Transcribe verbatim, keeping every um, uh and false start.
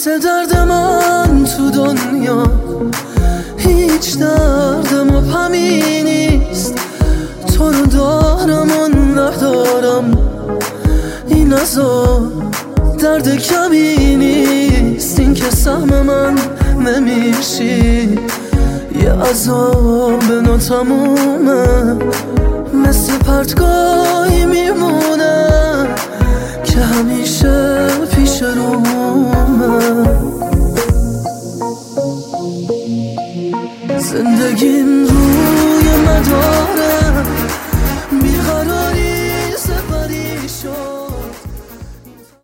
مثل درد من تو دنیا هیچ دردم و پمی نیست. تو رو دارم و ندارم، این عذاب درد کمی نیست. این که سهم من نمیشی، یه عذاب ناتمومه، مثل پرتگاهی میمونه که همیشه پیش رومه. زندگیم روی مدار